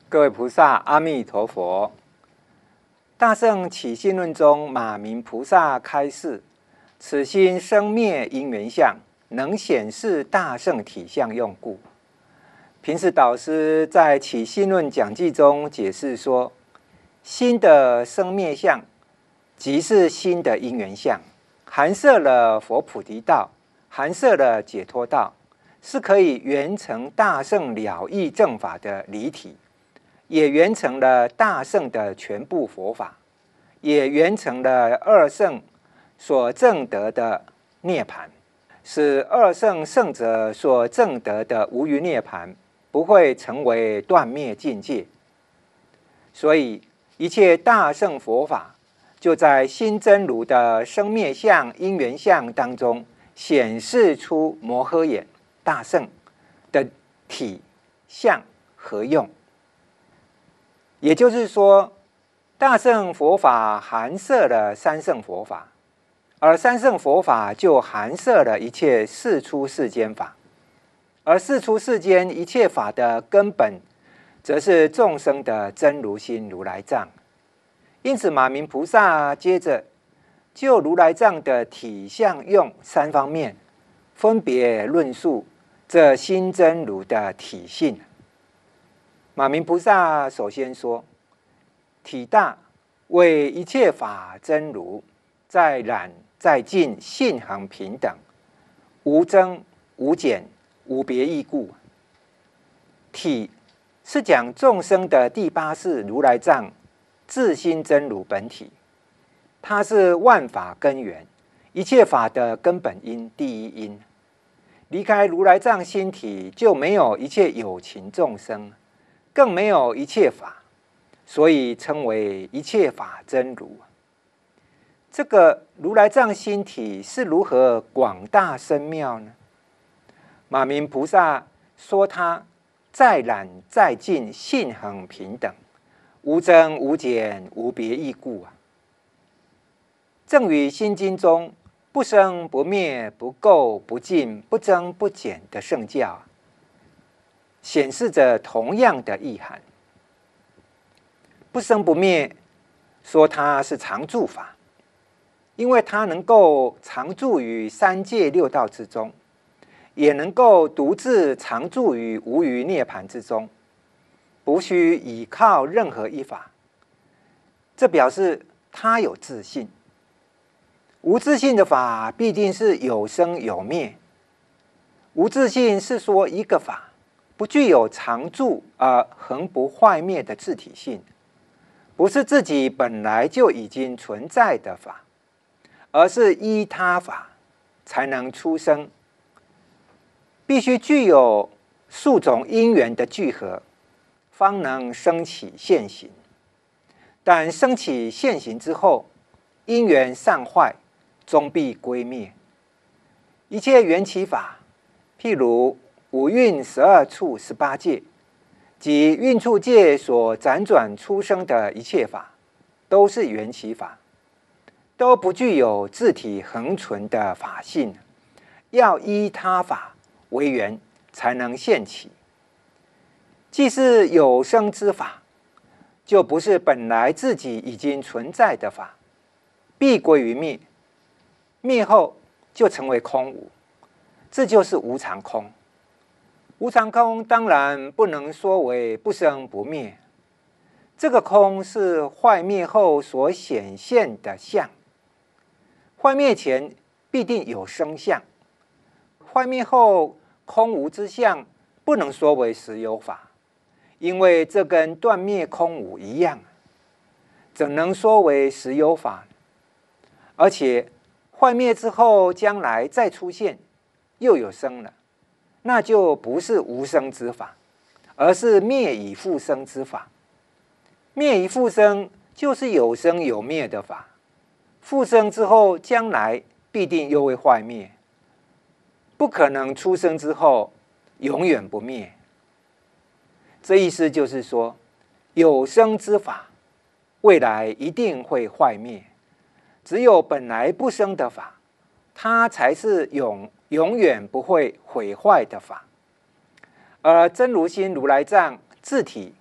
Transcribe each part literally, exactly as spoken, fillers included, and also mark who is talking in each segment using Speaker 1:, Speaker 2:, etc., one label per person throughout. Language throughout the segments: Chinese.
Speaker 1: 各位菩萨，阿弥陀佛。大圣起信论中，马明菩萨开示：此心生灭因缘相，能显示大圣体相用故。平时导师在起信论讲记中解释说，心的生灭相，即是心的因缘相，含摄了佛菩提道，含摄了解脱道，是可以圆成大圣了义正法的离体。也圆成了大圣的全部佛法，也圆成了二圣所证得的涅槃，使二圣圣者所证得的无余涅槃不会成为断灭境界。所以一切大圣佛法就在心真如的生灭相、因缘相当中显示出摩诃眼大圣的体相和用。也就是说，大乘佛法含摄了三乘佛法，而三乘佛法就含摄了一切世出世间法，而世出世间一切法的根本，则是众生的真如心如来藏。因此，马明菩萨接着就如来藏的体相用三方面，分别论述这心真如的体性。马明菩萨首先说，体大为一切法真如，在染在净性恒平等，无增无减无别异故。体是讲众生的第八世如来藏自心真如本体，它是万法根源，一切法的根本因第一因。离开如来藏心体，就没有一切有情众生，更没有一切法，所以称为一切法真如。这个如来藏心体是如何广大深妙呢？马明菩萨说，它在染在净性恒平等，无增无减无别异故啊。正与心经中不生不灭不垢不净不增不减的圣教显示着同样的意涵。不生不灭，说它是常住法，因为它能够常住于三界六道之中，也能够独自常住于无余涅槃之中，不需依靠任何一法。这表示它有自性。无自性的法必定是有生有灭。无自性是说一个法不具有常住而恒不坏灭的自体性，不是自己本来就已经存在的法，而是依他法才能出生，必须具有数种因缘的聚合，方能生起现行。但生起现行之后，因缘散坏，终必归灭。一切缘起法，譬如五蕴十二处十八界及蕴处界所辗转出生的一切法，都是缘起法，都不具有自体恒存的法性，要依他法为缘才能现起。既是有生之法，就不是本来自己已经存在的法，必归于灭，灭后就成为空无，这就是无常空。无常空当然不能说为不生不灭，这个空是坏灭后所显现的相。坏灭前必定有生相，坏灭后空无之相不能说为实有法，因为这跟断灭空无一样，怎能说为实有法？而且坏灭之后将来再出现，又有生了，那就不是无生之法，而是灭以复生之法。灭以复生就是有生有灭的法，复生之后将来必定又会坏灭，不可能出生之后永远不灭。这意思就是说，有生之法未来一定会坏灭，只有本来不生的法，它才是永永远不会毁坏的法。而真如心如来藏自体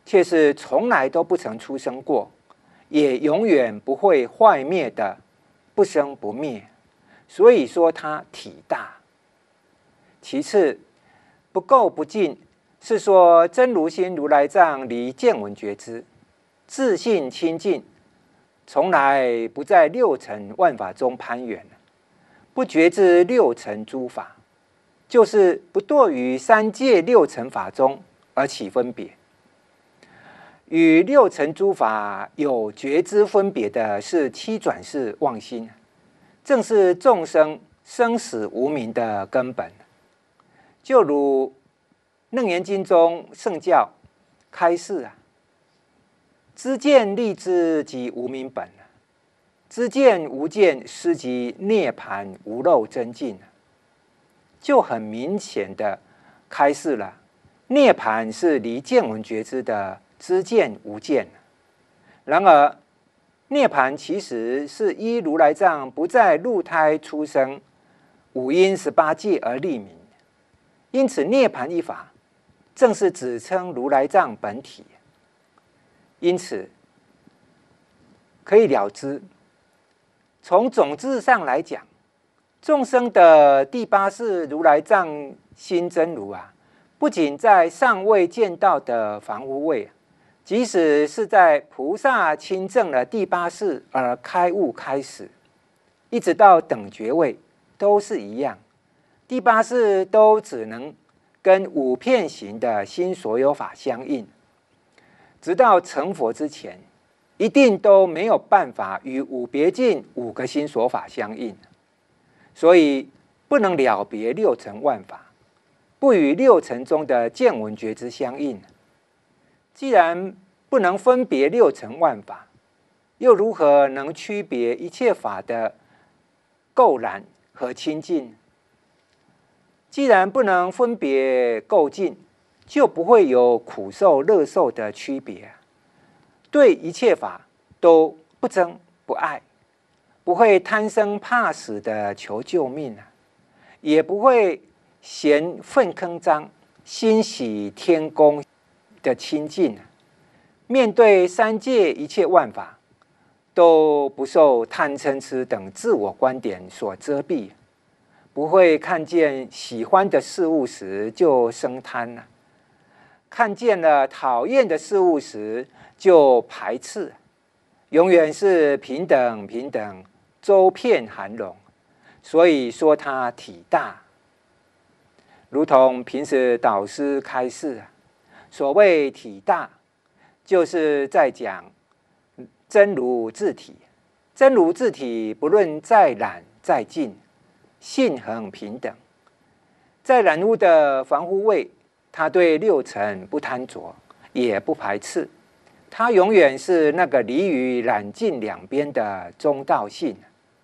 Speaker 1: 却是从来都不曾出生过，也永远不会坏灭的，不生不灭。所以说它体大。其次，不垢不净，是说真如心如来藏离见闻觉知，自性清净，从来不在六尘万法中攀缘，不觉知六尘诸法，就是不堕于三界六尘法中而起分别。与六尘诸法有觉知分别的是七转世妄心，正是众生生死无明的根本。就如《楞严经》中圣教开示啊，知见立知即无明本，知见无见失即涅盘无漏真境，就很明显的开示了涅盘是离见闻觉知的知见无见。然而涅盘其实是依如来藏不在入胎出生五阴十八界而立名，因此涅盘一法正是指称如来藏本体。因此可以了知，从种质上来讲，众生的第八世如来藏心真如啊，不仅在尚未见到的凡夫位，即使是在菩萨亲证了第八世而开悟开始，一直到等觉位都是一样，第八世都只能跟五片行的心所有法相应，直到成佛之前，一定都没有办法与五别境五个心所法相应，所以不能了别六尘万法，不与六尘中的见闻觉知相应。既然不能分别六尘万法，又如何能区别一切法的垢染和清净？既然不能分别垢净，就不会有苦受乐受的区别，对一切法都不憎不爱，不会贪生怕死的求救命，也不会嫌粪坑脏，欣喜天宫的清净。面对三界一切万法，都不受贪嗔痴等自我观点所遮蔽，不会看见喜欢的事物时就生贪了，看见了讨厌的事物时就排斥，永远是平等平等，周遍含容。所以说它体大，如同平时导师开示，所谓体大，就是在讲真如自体。真如自体不论再染再净，性恒平等。在染污的凡夫位，他对六尘不贪着，也不排斥，他永远是那个离于染净两边的中道性。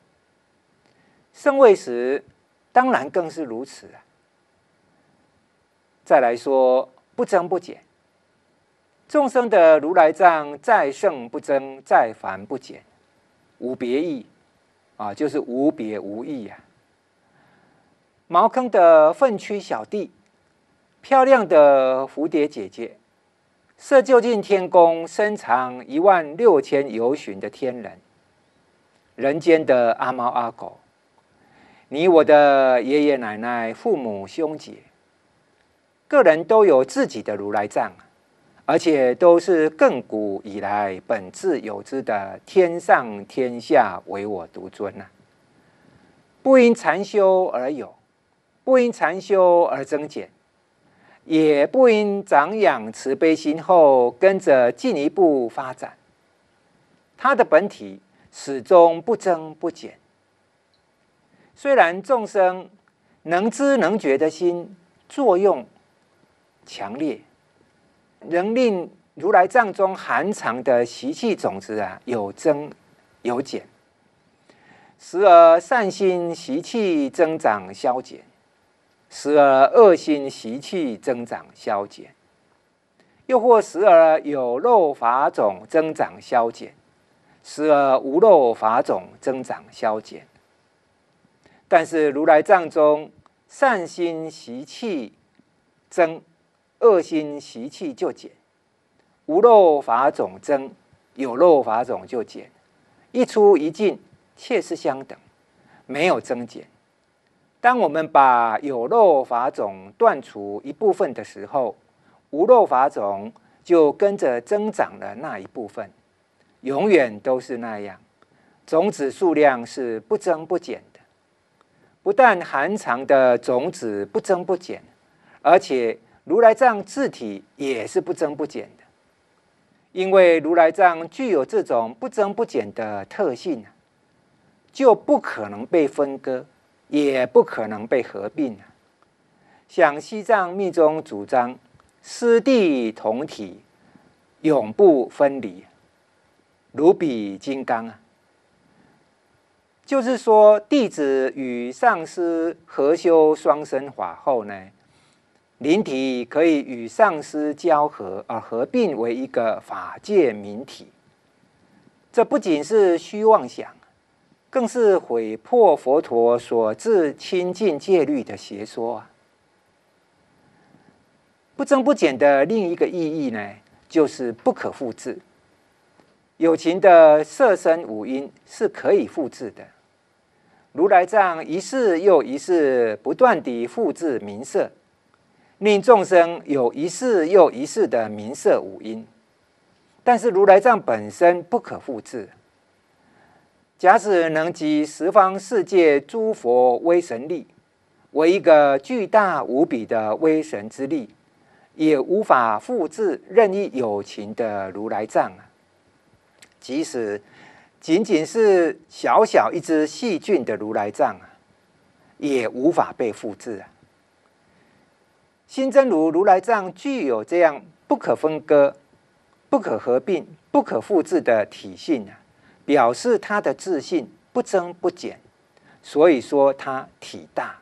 Speaker 1: 圣位时当然更是如此。再来说不增不减，众生的如来藏再胜不增，再凡不减，无别义啊，就是无别无异啊。茅坑的粪区小弟，漂亮的蝴蝶姐姐，色究竟天宫深藏一万六千由旬的天人，人间的阿猫阿狗，你我的爷爷奶奶、父母兄姐，个人都有自己的如来藏，而且都是亘古以来本自有之的天上天下唯我独尊啊！不因禅修而有，不因禅修而增减，也不因长养慈悲心后跟着进一步发展，它的本体始终不增不减。虽然众生能知能觉的心作用强烈，能令如来藏中含藏的习气种子啊有增有减，时而善心习气增长消减，时而恶心习气增长消减，又或时而有漏法种增长消减，时而无漏法种增长消减。但是如来藏中善心习气增，恶心习气就减， 无漏法种增，有漏法种就减，一出一进切是相等，没有增减。当我们把有漏法种断除一部分的时候，无漏法种就跟着增长了那一部分，永远都是那样，种子数量是不增不减的。不但含藏的种子不增不减，而且如来藏自体也是不增不减的。因为如来藏具有这种不增不减的特性，就不可能被分割，也不可能被合并。像西藏密宗主张师弟同体，永不分离，如比金刚啊。就是说，弟子与上师合修双生法后呢，灵体可以与上师交合，而合并为一个法界明体。这不仅是虚妄想，更是毁破佛陀所制清净戒律的邪说啊！不增不减的另一个意义呢，就是不可复制。有情的色身五阴是可以复制的。如来藏一世又一世不断地复制名色，令众生有一世又一世的名色五阴。但是如来藏本身不可复制。假使能集十方世界诸佛威神力，为一个巨大无比的威神之力，也无法复制任意有情的如来藏啊！即使仅仅是小小一只细菌的如来藏啊，也无法被复制啊。新真如如来藏具有这样不可分割、不可合并、不可复制的体性啊，表示它的自性不增不减，所以说它体大。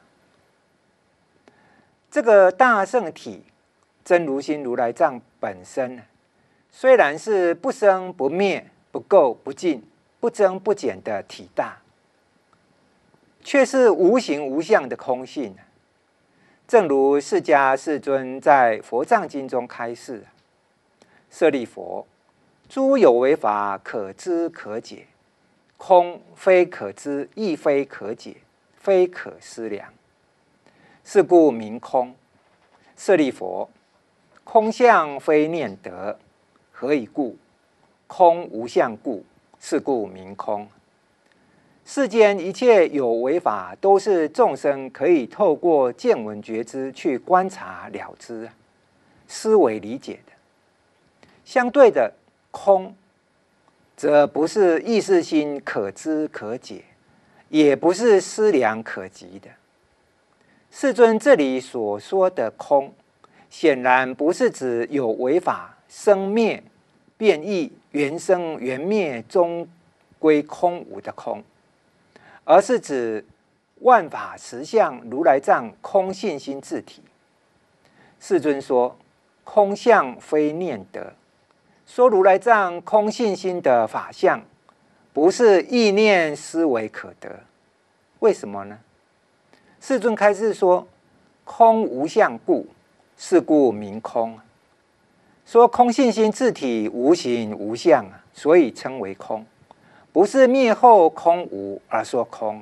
Speaker 1: 这个大圣体真如心如来藏本身，虽然是不生不灭、不垢不净、不增不减的体大，却是无形无相的空性。正如释迦世尊在《佛藏经》中开示：舍利佛，诸有为法可知可解，空非可知，亦非可解，非可思量。是故名空。舍利佛，空相非念得，何以故？空无相故，是故名空。世间一切有为法，都是众生可以透过见闻觉知去观察了知、思维理解的。相对的，空则不是意识心可知可解，也不是思量可及的。世尊这里所说的空，显然不是指有为法生灭、变异、缘生缘灭，终归空无的空，而是指万法实相如来藏空性心自体。世尊说，空相非念得，说如来藏空性心的法相，不是意念思维可得。为什么呢？世尊开示说，空无相故，是故名空。说空性心自体无形无相啊，所以称为空，不是灭后空无而说空。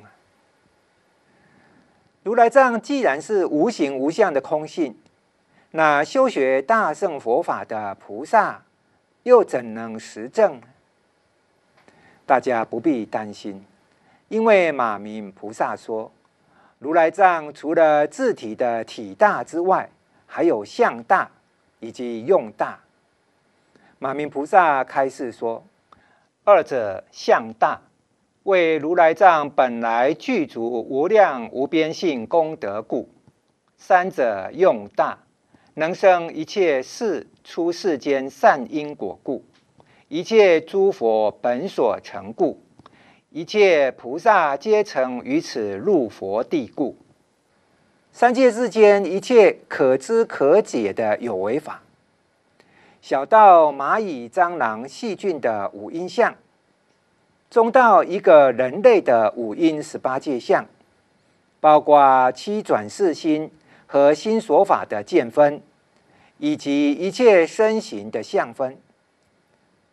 Speaker 1: 如来藏既然是无形无相的空性，那修学大乘佛法的菩萨又怎能实证呢？大家不必担心，因为马明菩萨说，如来藏除了自体的体大之外，还有相大以及用大。马明菩萨开示说，二者相大，为如来藏本来具足无量无边性功德故；三者用大，能生一切事出世间善因果故，一切诸佛本所成故，一切菩萨皆成于此入佛地故。三界之间一切可知可解的有为法，小到蚂蚁、蟑螂、细菌的五阴相，中到一个人类的五阴十八界相，包括七转世心和心所法的见分，以及一切身形的相分，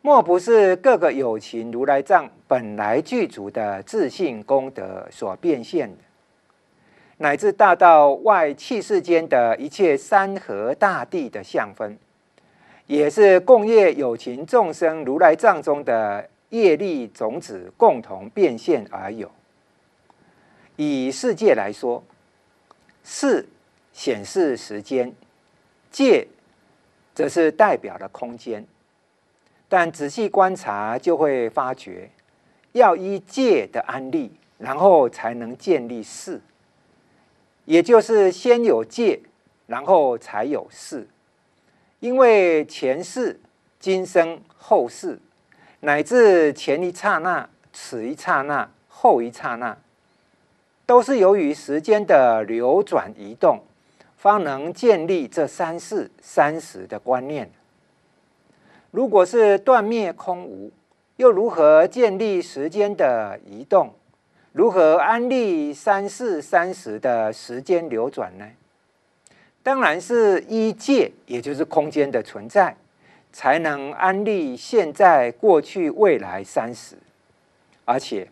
Speaker 1: 莫不是各个有情如来藏本来具足的自性功德所变现的，乃至大到外气世间的一切山河大地的相分，也是共业有情众生如来藏中的业力种子共同变现而有。以世界来说，世显示时间，界则是代表了空间。但仔细观察就会发觉，要依界的安立，然后才能建立世，也就是先有界，然后才有世。因为前世、今生、后世，乃至前一刹那、此一刹那、后一刹那，都是由于时间的流转移动，方能建立这三世三时的观念。如果是断灭空无，又如何建立时间的移动？如何安立三世三时的时间流转呢？当然是依界，也就是空间的存在，才能安立现在、过去、未来三时。而且，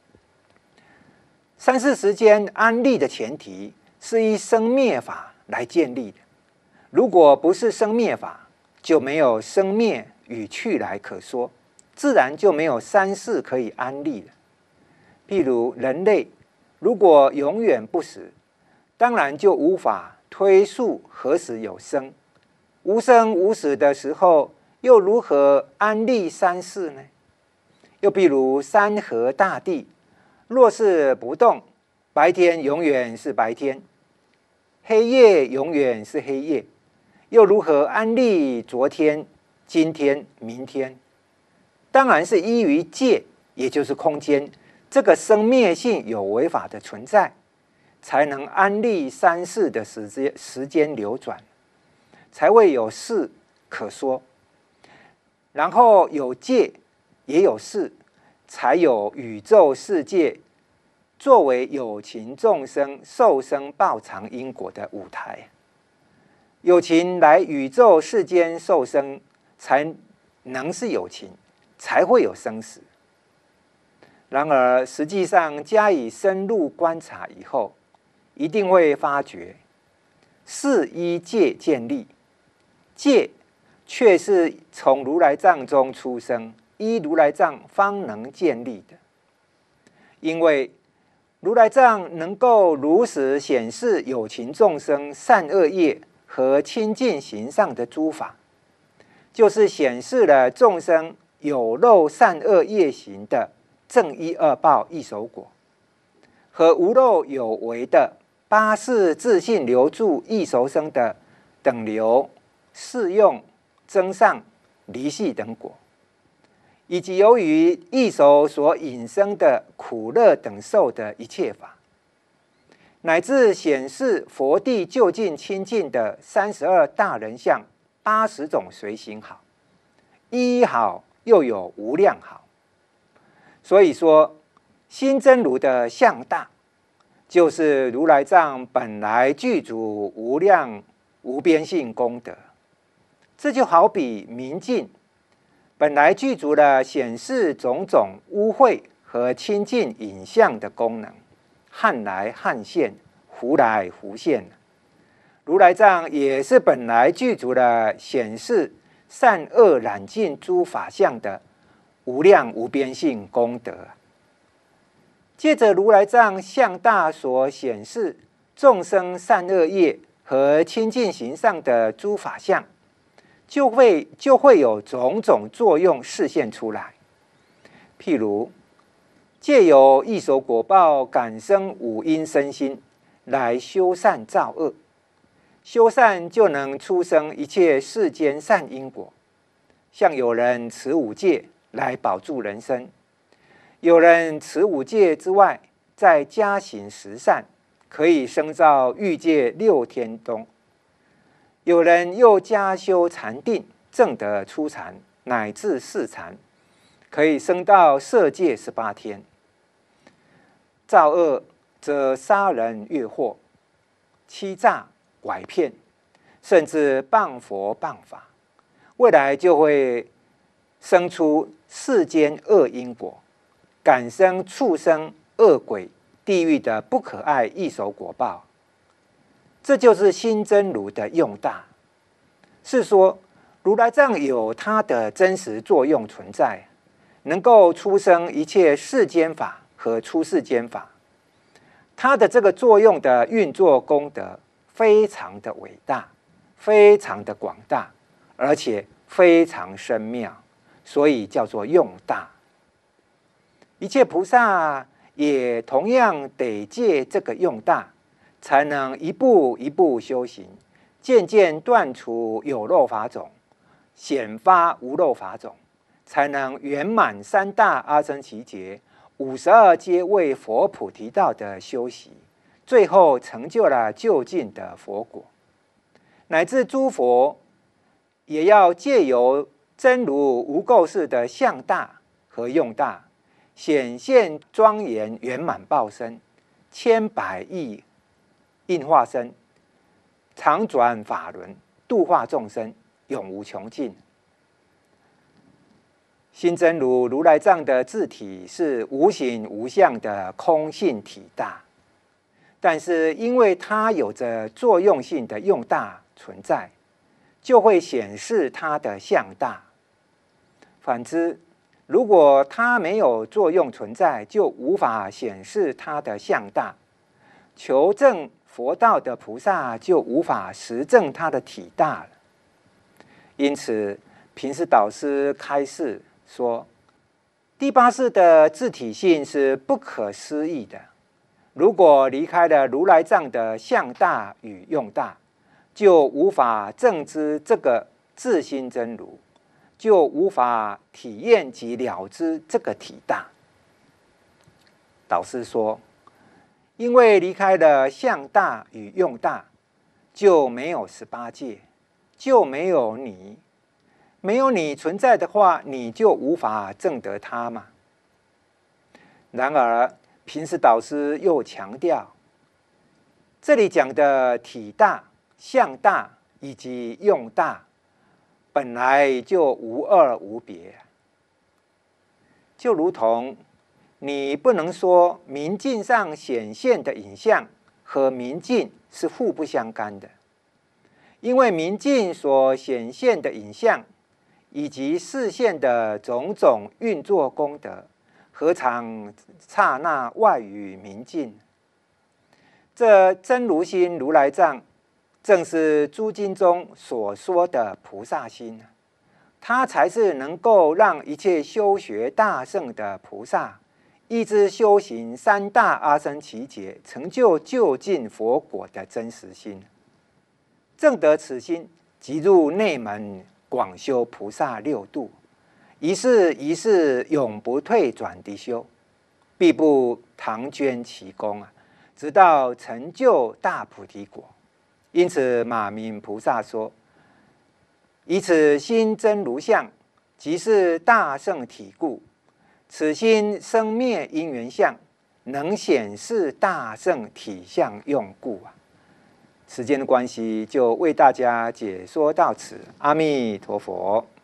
Speaker 1: 三世时间安立的前提是依生灭法来建立的。如果不是生灭法，就没有生灭与去来可说，自然就没有三世可以安立了。譬如人类如果永远不死，当然就无法推述何时有生。无生无死的时候，又如何安立三世呢？又譬如山河大地，若是不动，白天永远是白天，黑夜永远是黑夜，又如何安立昨天、今天、明天？当然是依于界，也就是空间，这个生灭性有为法的存在，才能安立三世的时间时间流转，才会有事可说。然后有界，也有事，才有宇宙世界作为有情众生受生报偿因果的舞台。有情来宇宙世间受生，才能是有情，才会有生死。然而实际上加以深入观察以后，一定会发觉，是依界建立，界却是从如来藏中出生，依如来藏方能建立的。因为如来藏能够如实显示有情众生善恶业和清净行上的诸法，就是显示了众生有漏善恶业行的正一二报一手果，和无漏有为的八世自信流住一熟生的等流、适用、增上、离系等果，以及由于一熟所引生的苦乐等受的一切法，乃至显示佛地究竟清净的三十二大人相、八十种随行好，一好又有无量好。所以说，新真如的相大，就是如来藏本来具足无量无边性功德。这就好比明镜本来具足了显示种种污秽和清净影像的功能，汉来汉现，胡来胡现。如来藏也是本来具足了显示善恶染净诸法相的无量无边性功德。借着如来藏相大所显示众生善恶业和清净行上的诸法相，就会就会有种种作用示现出来。譬如借由一手果报感生五阴身心来修善造恶，修善就能出生一切世间善因果。像有人持五戒来保住人身，有人持五戒之外再加行十善，可以生造欲界六天宫。有人又加修禅定，证得初禅乃至四禅，可以升到色界十八天。造恶则杀人越货、欺诈拐骗，甚至谤佛谤法，未来就会生出世间恶因果，感生畜生、恶鬼、地狱的不可爱异熟果报。这就是心真如的用大，是说如来藏有它的真实作用存在，能够出生一切世间法和出世间法。它的这个作用的运作功德非常的伟大，非常的广大，而且非常深妙，所以叫做用大。一切菩萨也同样得借这个用大，才能一步一步修行，渐渐断除有漏法种，显发无漏法种，才能圆满三大阿僧祇劫、五十二阶位佛菩提道的修习，最后成就了究竟的佛果。乃至诸佛也要借由真如无垢世的相大和用大，显现庄严圆满报身，千百亿应化身，常转法轮，度化众生，永无穷尽。心真如如来藏的自体是无形无相的空性体大，但是因为它有着作用性的用大存在，就会显示它的相大。反之，如果它没有作用存在，就无法显示它的相大。求证佛道的菩萨就无法实证它的体大了。因此，平时导师开示说，第八世的自体性是不可思议的。如果离开了如来藏的相大与用大，就无法证知这个自心真如，就无法体验及了知这个体大。导师说，因为离开了相大与用大，就没有十八界，就没有你。没有你存在的话，你就无法证得它嘛。然而，平时导师又强调，这里讲的体大、相大以及用大，本来就无二无别。就如同你不能说明镜上显现的影像和明镜是互不相干的，因为明镜所显现的影像以及视线的种种运作功德，何尝刹那外于明镜？这真如心如来藏，正是诸经中所说的菩萨心，它才是能够让一切修学大圣的菩萨，一直修行三大阿僧祇劫，成就究竟佛果的真实心。证得此心，即入内门广修菩萨六度，一世一世永不退转地修，必不唐捐其功啊，直到成就大菩提果。因此，马明菩萨说：“以此心真如相，即是大圣体故。此心生灭因缘相，能显示大圣体相用故啊。”时间的关系，就为大家解说到此。阿弥陀佛。